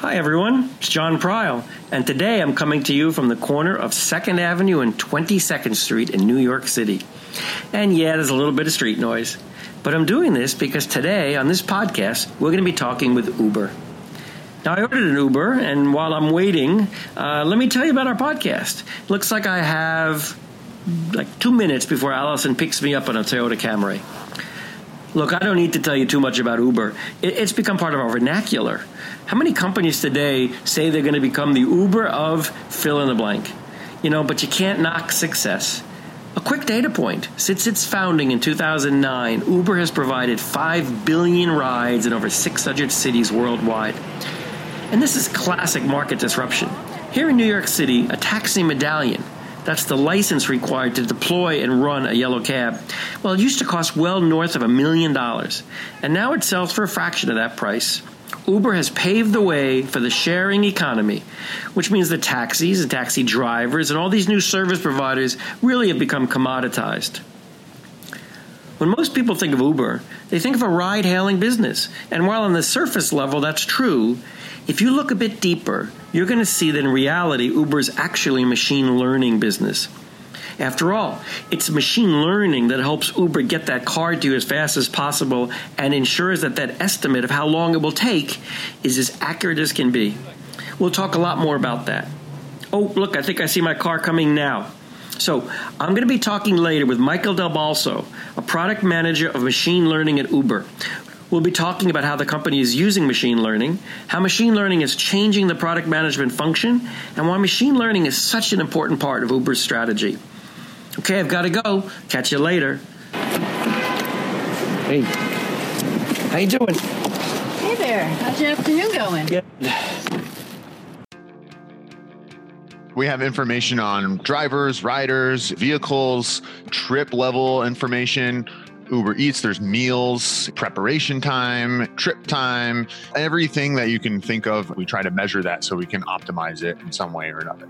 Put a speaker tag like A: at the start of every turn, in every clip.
A: Hi everyone, it's John Pryl, and today I'm coming to you from the corner of 2nd Avenue and 22nd Street in New York City. And yeah, there's a little bit of street noise, but I'm doing this because today on this podcast, we're going to be talking with Uber. Now, I ordered an Uber, and while I'm waiting, let me tell you about our podcast. It looks like I have like 2 minutes before Allison picks me up on a Toyota Camry. Look, I don't need to tell you too much about Uber. It's become part of our vernacular. How many companies today say they're going to become the Uber of fill in the blank? But you can't knock success. A quick data point. Since its founding in 2009, Uber has provided 5 billion rides in over 600 cities worldwide. And this is classic market disruption. Here in New York City, a taxi medallion, that's the license required to deploy and run a yellow cab. Well, it used to cost well north of $1 million, and now it sells for a fraction of that price. Uber has paved the way for the sharing economy, which means the taxis and taxi drivers and all these new service providers really have become commoditized. When most people think of Uber, they think of a ride-hailing business, and while on the surface level that's true, if you look a bit deeper, you're going to see that in reality, Uber is actually a machine learning business. After all, it's machine learning that helps Uber get that car to you as fast as possible and ensures that that estimate of how long it will take is as accurate as can be. We'll talk a lot more about that. Oh, look, I think I see my car coming now. So I'm going to be talking later with Michael Del Balso, a product manager of machine learning at Uber. We'll be talking about how the company is using machine learning, how machine learning is changing the product management function, and why machine learning is such an important part of Uber's strategy. Okay, I've got to go. Catch you later. Hey. How you doing?
B: Hey there. How's your afternoon going?
A: Good.
C: We have information on drivers, riders, vehicles, trip level information. Uber Eats, there's meals, preparation time, trip time, everything that you can think of. We try to measure that so we can optimize it in some way or another.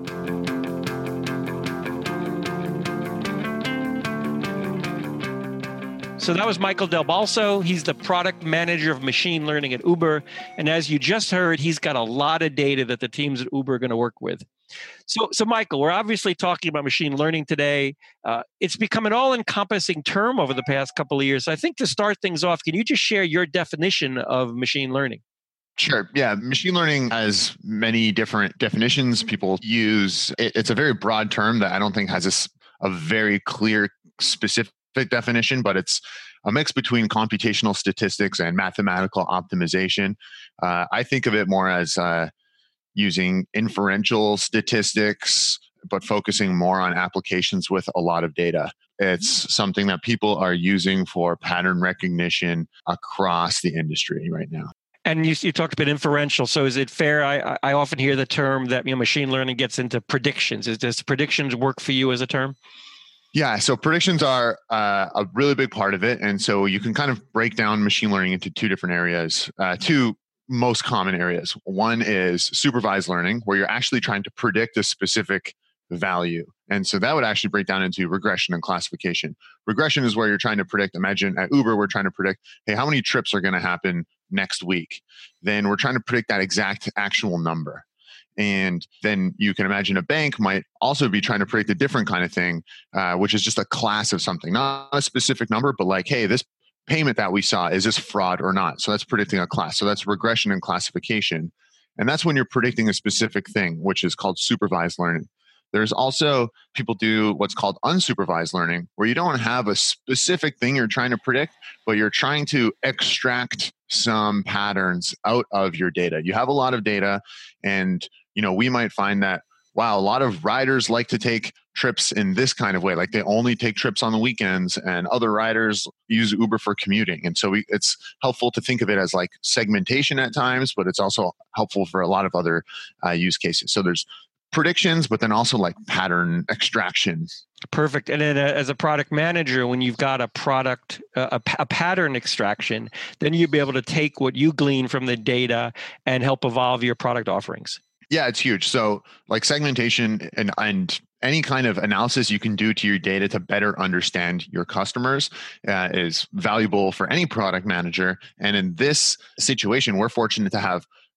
D: So that was Michael Del Balso. He's the product manager of machine learning at Uber. And as you just heard, he's got a lot of data that the teams at Uber are going to work with. So Michael, we're obviously talking about machine learning today. It's become an all-encompassing term over the past couple of years. So I think to start things off, can you just share your definition of machine learning?
C: Sure. Yeah. Machine learning has many different definitions people use. It's a very broad term that I don't think has a very clear, specific definition, but it's a mix between computational statistics and mathematical optimization. I think of it more as using inferential statistics, but focusing more on applications with a lot of data. It's something that people are using for pattern recognition across the industry right now.
D: And you talked about inferential. So is it fair? I often hear the term that machine learning gets into predictions. Does predictions work for you as a term?
C: Yeah, so predictions are a really big part of it. And so you can kind of break down machine learning into two different areas, two most common areas. One is supervised learning, where you're actually trying to predict a specific value. And so that would actually break down into regression and classification. Regression is where you're trying to predict, imagine at Uber, we're trying to predict, hey, how many trips are going to happen next week? Then we're trying to predict that exact actual number. And then you can imagine a bank might also be trying to predict a different kind of thing, which is just a class of something, not a specific number, but like, hey, this payment that we saw, is this fraud or not? So that's predicting a class. So that's regression and classification. And that's when you're predicting a specific thing, which is called supervised learning. There's also people do what's called unsupervised learning, where you don't have a specific thing you're trying to predict, but you're trying to extract some patterns out of your data. You have a lot of data, and we might find that, wow, a lot of riders like to take trips in this kind of way. Like they only take trips on the weekends, and other riders use Uber for commuting. And so it's helpful to think of it as like segmentation at times, but it's also helpful for a lot of other use cases. So there's predictions, but then also like pattern extraction.
D: Perfect. And then as a product manager, when you've got a product, a pattern extraction, then you'll be able to take what you glean from the data and help evolve your product offerings.
C: Yeah, it's huge. So like segmentation and any kind of analysis you can do to your data to better understand your customers is valuable for any product manager. And in this situation, we're fortunate to have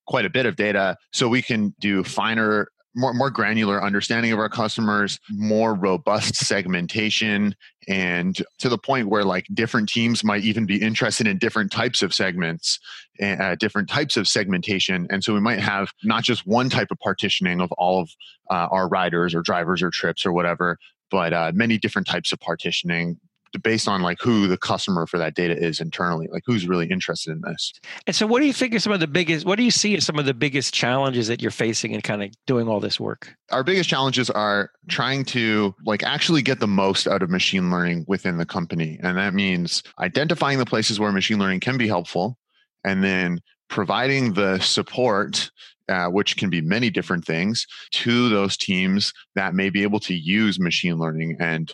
C: quite a bit of data, so we can do finer, more granular understanding of our customers, more robust segmentation, and to the point where like different teams might even be interested in different types of segments, different types of segmentation. And so we might have not just one type of partitioning of all of our riders or drivers or trips or whatever, but many different types of partitioning based on like who the customer for that data is internally, like who's really interested in this.
D: And so what do you think are what do you see as some of the biggest challenges that you're facing in kind of doing all this work?
C: Our biggest challenges are trying to like actually get the most out of machine learning within the company. And that means identifying the places where machine learning can be helpful, and then providing the support, which can be many different things, to those teams that may be able to use machine learning and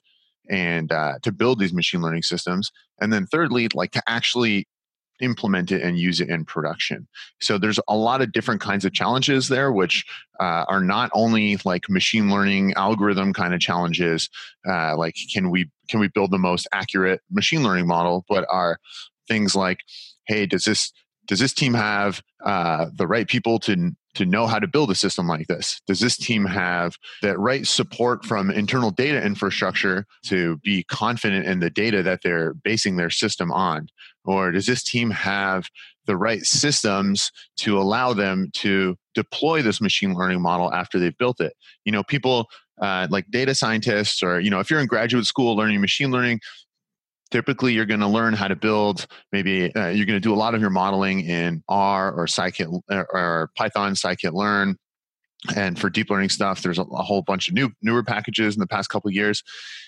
C: to build these machine learning systems. And then thirdly, like to actually implement it and use it in production. So there's a lot of different kinds of challenges there, which are not only like machine learning algorithm kind of challenges, like can we build the most accurate machine learning model, but are things like, hey, does this team have the right people to know how to build a system like this? Does this team have the right support from internal data infrastructure to be confident in the data that they're basing their system on? Or does this team have the right systems to allow them to deploy this machine learning model after they've built it? You know, people like data scientists, or, you know, if you're in graduate school learning machine learning, typically you're going to learn how to build, maybe you're going to do a lot of your modeling in R or scikit or Python scikit-learn. And for deep learning stuff, there's a whole bunch of newer packages in the past couple of years.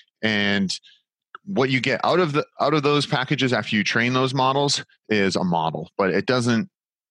C: And what you get out of those packages after you train those models is a model, but it doesn't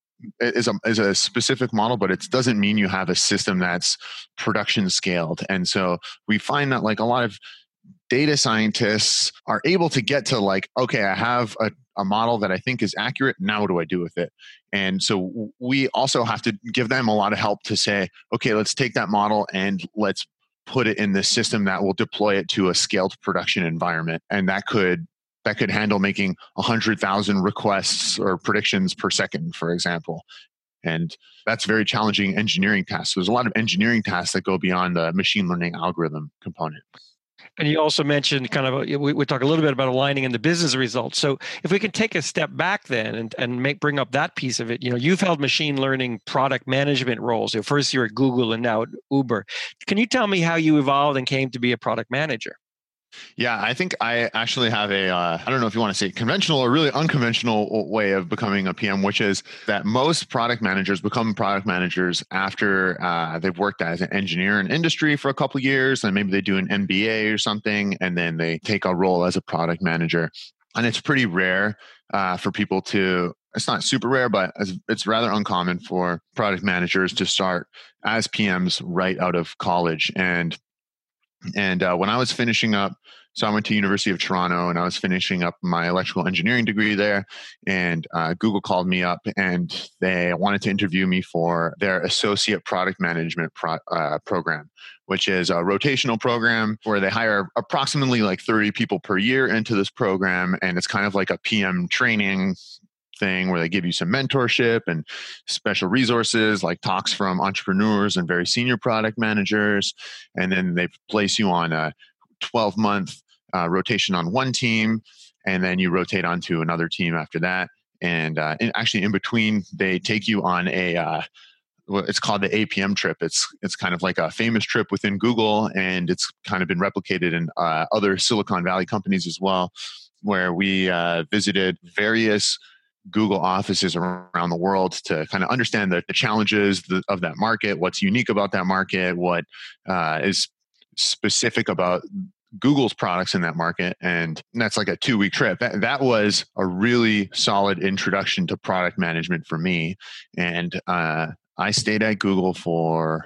C: is a specific model, but it doesn't mean you have a system that's production scaled. And so we find that like a lot of data scientists are able to get to like, okay, I have a model that I think is accurate. Now what do I do with it? And so we also have to give them a lot of help to say, okay, let's take that model and let's put it in the system that will deploy it to a scaled production environment. And that could handle making 100,000 requests or predictions per second, for example. And that's very challenging engineering tasks. There's a lot of engineering tasks that go beyond the machine learning algorithm component.
D: And you also mentioned kind of, we talk a little bit about aligning in the business results. So if we can take a step back then and bring up that piece of it, you know, you've held machine learning product management roles. First you're at Google and now at Uber. Can you tell me how you evolved and came to be a product manager?
C: Yeah, I think I actually have I don't know if you want to say conventional or really unconventional way of becoming a PM, which is that most product managers become product managers after they've worked as an engineer in industry for a couple of years, and maybe they do an MBA or something, and then they take a role as a product manager. And it's pretty rare for people to, it's not super rare, but it's rather uncommon for product managers to start as PMs right out of college. And when I was finishing up, so I went to University of Toronto and I was finishing up my electrical engineering degree there, and Google called me up and they wanted to interview me for their associate product management program, which is a rotational program where they hire approximately like 30 people per year into this program. And it's kind of like a PM training thing where they give you some mentorship and special resources like talks from entrepreneurs and very senior product managers. And then they place you on a 12-month rotation on one team, and then you rotate onto another team after that. And actually in between, they take you on it's called the APM trip. It's kind of like a famous trip within Google, and it's kind of been replicated in other Silicon Valley companies as well, where we visited various Google offices around the world to kind of understand the challenges of that market, what's unique about that market, what is specific about Google's products in that market. And that's like a 2-week trip. That was a really solid introduction to product management for me. And I stayed at Google for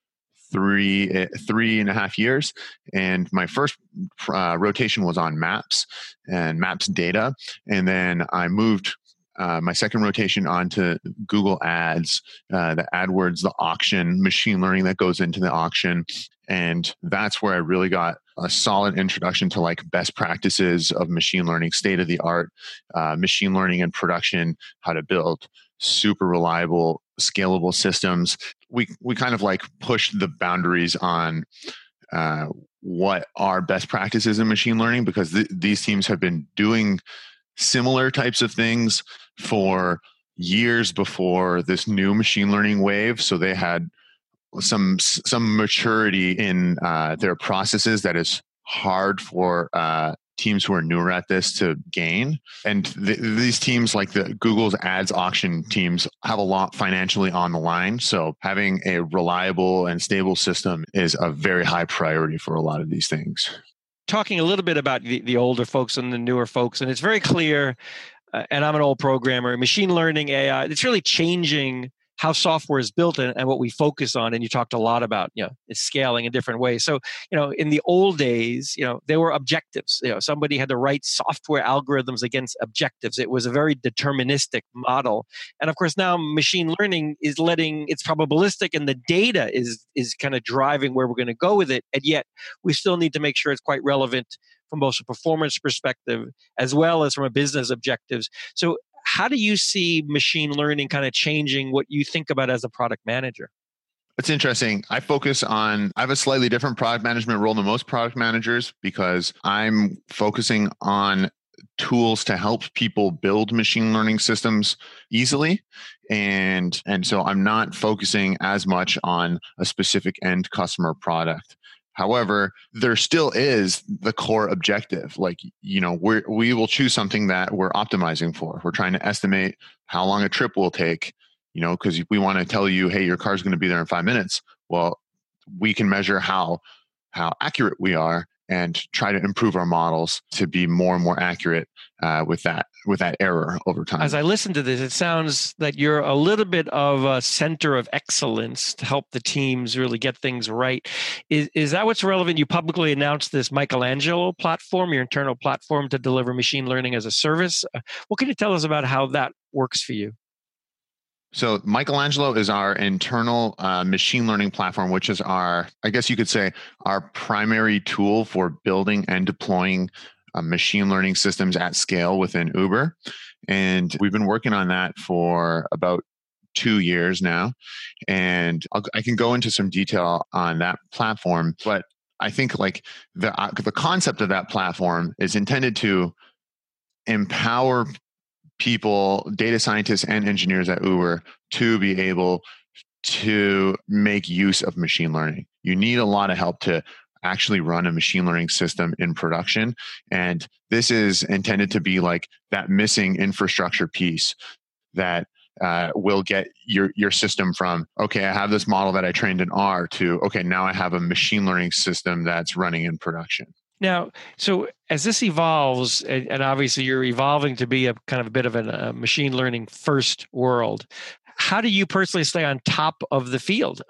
C: 3.5 years. And my first rotation was on Maps and Maps data. And then I moved my second rotation onto Google Ads, the AdWords, the auction, machine learning that goes into the auction. And that's where I really got a solid introduction to like best practices of machine learning, state of the art, machine learning in production, how to build super reliable scalable systems. We kind of like push the boundaries on what are best practices in machine learning, because these teams have been doing similar types of things for years before this new machine learning wave. So they had some maturity in their processes that is hard for teams who are newer at this to gain. And these teams, like the Google's ads auction teams, have a lot financially on the line. So having a reliable and stable system is a very high priority for a lot of these things.
D: Talking a little bit about the older folks and the newer folks, and it's very clear, and I'm an old programmer, machine learning, AI, it's really changing how software is built and what we focus on. And you talked a lot about, it's scaling in different ways. So, in the old days, there were objectives. Somebody had to write software algorithms against objectives. It was a very deterministic model. And of course, now machine learning is it's probabilistic, and the data is kind of driving where we're going to go with it. And yet we still need to make sure it's quite relevant from both a performance perspective as well as from a business objectives. So how do you see machine learning kind of changing what you think about as a product manager?
C: It's interesting. I have a slightly different product management role than most product managers, because I'm focusing on tools to help people build machine learning systems easily. And so I'm not focusing as much on a specific end customer product. However, there still is the core objective. Like, we will choose something that we're optimizing for. We're trying to estimate how long a trip will take, because we want to tell you, hey, your car's going to be there in 5 minutes. Well, we can measure how accurate we are and try to improve our models to be more and more accurate with that error over time.
D: As I listen to this, it sounds that you're a little bit of a center of excellence to help the teams really get things right. Is that what's relevant? You publicly announced this Michelangelo platform, your internal platform to deliver machine learning as a service. What can you tell us about how that works for you?
C: So Michelangelo is our internal machine learning platform, which is I guess you could say, our primary tool for building and deploying machine learning systems at scale within Uber. And we've been working on that for about 2 years now. And I can go into some detail on that platform, but I think like the concept of that platform is intended to empower people, data scientists and engineers at Uber, to be able to make use of machine learning. You need a lot of help to actually run a machine learning system in production. And this is intended to be like that missing infrastructure piece that will get your system from, okay, I have this model that I trained in R, to, okay, now I have a machine learning system that's running in production.
D: Now, so as this evolves, and obviously you're evolving to be a kind of a bit of a machine learning first world, how do you personally stay on top of the field?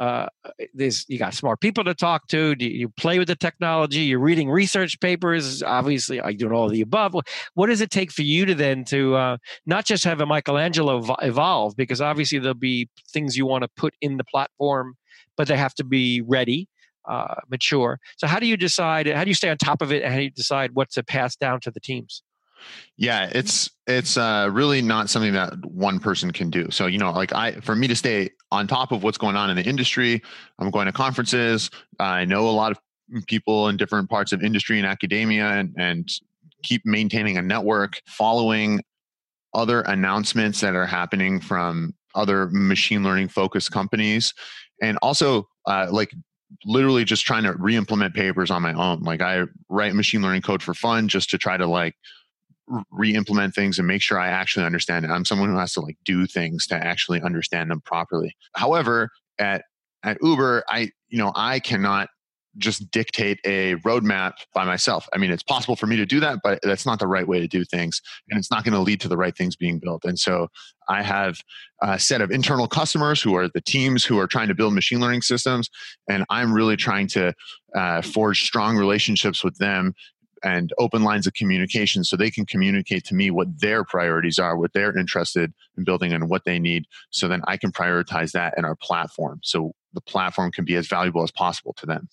D: You got smart people to talk to. Do you play with the technology? You're reading research papers. Obviously, are you doing all of the above? What does it take for you to then not just have a Michelangelo evolve? Because obviously there'll be things you want to put in the platform, but they have to be ready. Mature. So how do you decide, how do you stay on top of it, and how do you decide what to pass down to the teams?
C: Yeah, it's really not something that one person can do. So, for me to stay on top of what's going on in the industry, I'm going to conferences. I know a lot of people in different parts of industry and academia, and keep maintaining a network, following other announcements that are happening from other machine learning focused companies. And also literally just trying to re-implement papers on my own. Like, I write machine learning code for fun, just to try to re-implement things and make sure I actually understand it. I'm someone who has to do things to actually understand them properly. However, at Uber, I cannot just dictate a roadmap by myself. I mean, it's possible for me to do that, but that's not the right way to do things. And it's not going to lead to the right things being built. And so I have a set of internal customers who are the teams who are trying to build machine learning systems. And I'm really trying to forge strong relationships with them and open lines of communication, so they can communicate to me what their priorities are, what they're interested in building, and what they need. So then I can prioritize that in our platform, so the platform can be as valuable as possible to them.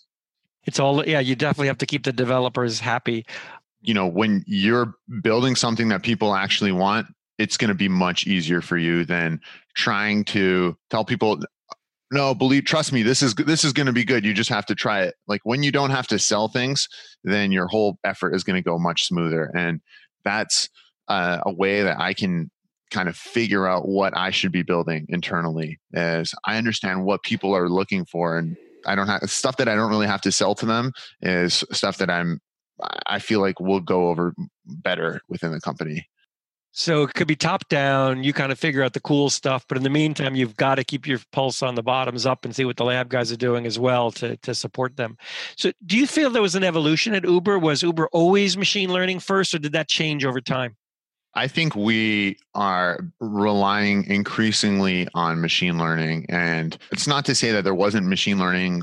D: You definitely have to keep the developers happy.
C: When you're building something that people actually want, it's going to be much easier for you than trying to tell people, no, trust me, this is going to be good. You just have to try it. Like when you don't have to sell things, then your whole effort is going to go much smoother. And that's a way that I can kind of figure out what I should be building internally, as I understand what people are looking for, and I don't have stuff that I don't really have to sell to them is stuff that I feel like will go over better within the company.
D: So it could be top down. You kind of figure out the cool stuff, but in the meantime, you've got to keep your pulse on the bottoms up and see what the lab guys are doing as well to support them. So do you feel there was an evolution at Uber? Was Uber always machine learning first, or did that change over time?
C: I think we are relying increasingly on machine learning. And it's not to say that there wasn't machine learning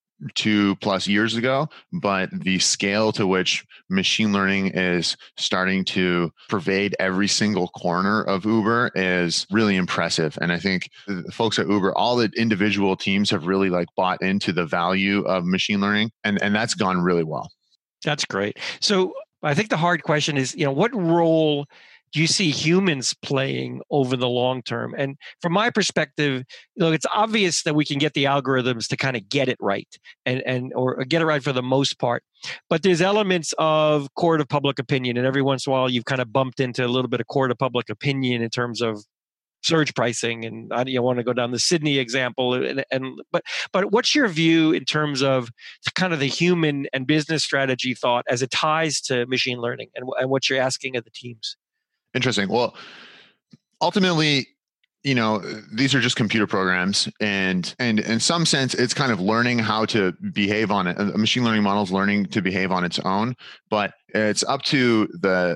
C: 2+ years ago, but the scale to which machine learning is starting to pervade every single corner of Uber is really impressive. And I think the folks at Uber, all the individual teams have really like bought into the value of machine learning, and that's gone really well. That's
D: great. So I think the hard question is, what role do you see humans playing over the long term? And from my perspective, it's obvious that we can get the algorithms to kind of get it right or get it right for the most part. But there's elements of court of public opinion, and every once in a while you've kind of bumped into a little bit of court of public opinion in terms of surge pricing. And I want to go down the Sydney example. But what's your view in terms of kind of the human and business strategy thought as it ties to machine learning and what you're asking of the teams?
C: Interesting. Well, ultimately, these are just computer programs, and in some sense, it's kind of learning how to behave on it. A machine learning model is learning to behave on its own, but it's up to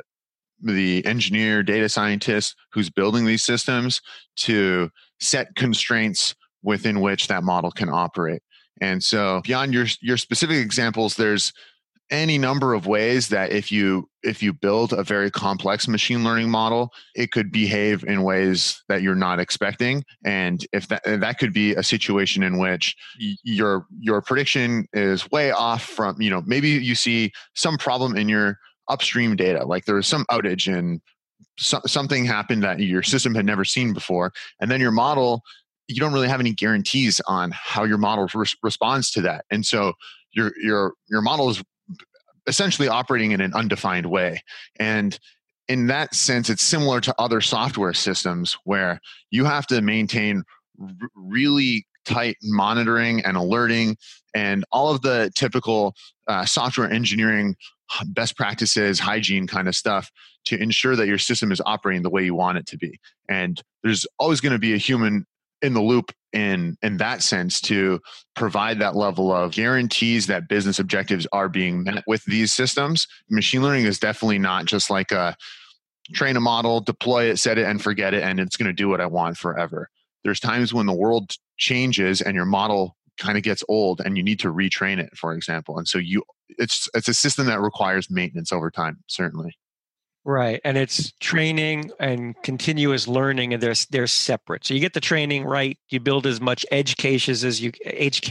C: the engineer, data scientist who's building these systems to set constraints within which that model can operate. And so, beyond your specific examples, there's any number of ways that if you build a very complex machine learning model, it could behave in ways that you're not expecting. And if that could be a situation in which your prediction is way off from, maybe you see some problem in your upstream data, like there was some outage and something happened that your system had never seen before. And then your model, you don't really have any guarantees on how your model responds to that. And so your model is essentially operating in an undefined way. And in that sense, it's similar to other software systems where you have to maintain really tight monitoring and alerting and all of the typical software engineering best practices, hygiene kind of stuff to ensure that your system is operating the way you want it to be. And there's always going to be a human in the loop in that sense to provide that level of guarantees that business objectives are being met with these systems. Machine learning is definitely not just like a train a model, deploy it, set it and forget it, and it's going to do what I want forever. There's times when the world changes and your model kind of gets old and you need to retrain it, for example. And so it's a system that requires maintenance over time, certainly.
D: Right. And it's training and continuous learning, and they're separate. So you get the training right, you build as much edge cases as you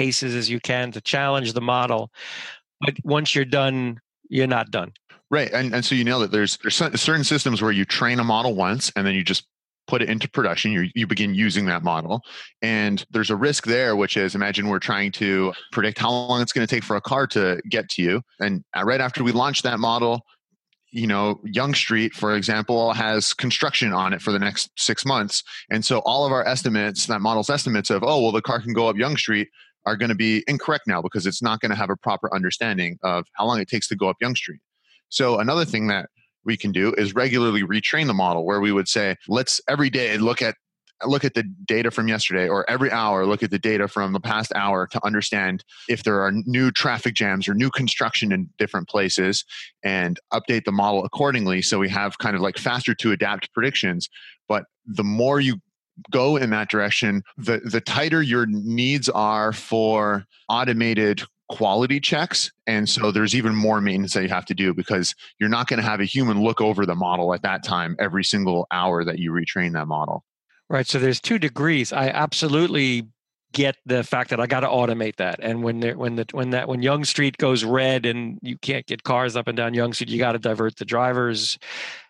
D: can to challenge the model. But once you're done, you're not done.
C: Right. And so you nailed it. There's certain systems where you train a model once and then you just put it into production. You begin using that model. And there's a risk there, which is, imagine we're trying to predict how long it's going to take for a car to get to you. And right after we launch that model, Yonge Street, for example, has construction on it for the next 6 months. And so all of our estimates, that model's estimates of, the car can go up Yonge Street are going to be incorrect now because it's not going to have a proper understanding of how long it takes to go up Yonge Street. So another thing that we can do is regularly retrain the model, where we would say, let's every day look at the data from yesterday, or every hour look at the data from the past hour to understand if there are new traffic jams or new construction in different places, and update the model accordingly. So we have kind of like faster to adapt predictions. But the more you go in that direction, the tighter your needs are for automated quality checks. And so there's even more maintenance that you have to do, because you're not going to have a human look over the model at that time every single hour that you retrain that model.
D: Right. So there's 2 degrees. I absolutely get the fact that I got to automate that. And when Yonge Street goes red and you can't get cars up and down Yonge Street, you got to divert the drivers.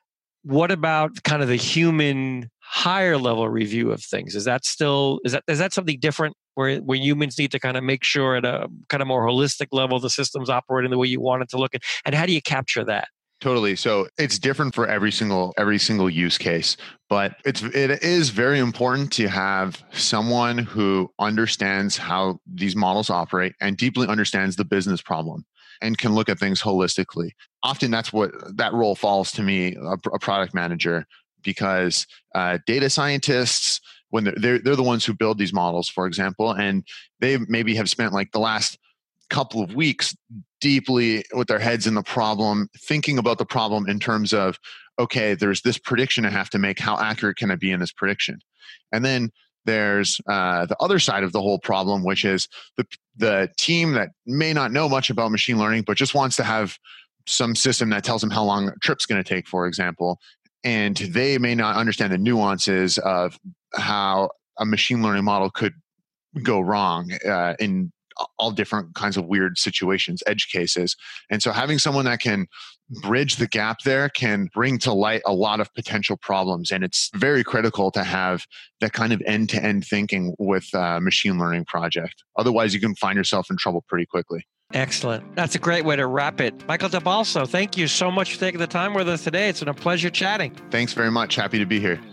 D: what about kind of the human higher level review of things? Is that something different where humans need to kind of make sure at a kind of more holistic level the system's operating the way you want it to look? And how do you capture that?
C: Totally. So it's different for every single use case, but it is very important to have someone who understands how these models operate and deeply understands the business problem and can look at things holistically. Often that's what that role falls to me, a product manager, because data scientists, when they're the ones who build these models, for example, and they maybe have spent like the last couple of weeks deeply with their heads in the problem, thinking about the problem in terms of, okay, there's this prediction I have to make. How accurate can I be in this prediction? And then there's the other side of the whole problem, which is the team that may not know much about machine learning, but just wants to have some system that tells them how long a trip's going to take, for example. And they may not understand the nuances of how a machine learning model could go wrong in all different kinds of weird situations, edge cases. And so having someone that can bridge the gap there can bring to light a lot of potential problems. And it's very critical to have that kind of end-to-end thinking with a machine learning project. Otherwise, you can find yourself in trouble pretty quickly.
D: Excellent. That's a great way to wrap it. Michael Del Balso, thank you so much for taking the time with us today. It's been a pleasure chatting.
C: Thanks very much. Happy to be here.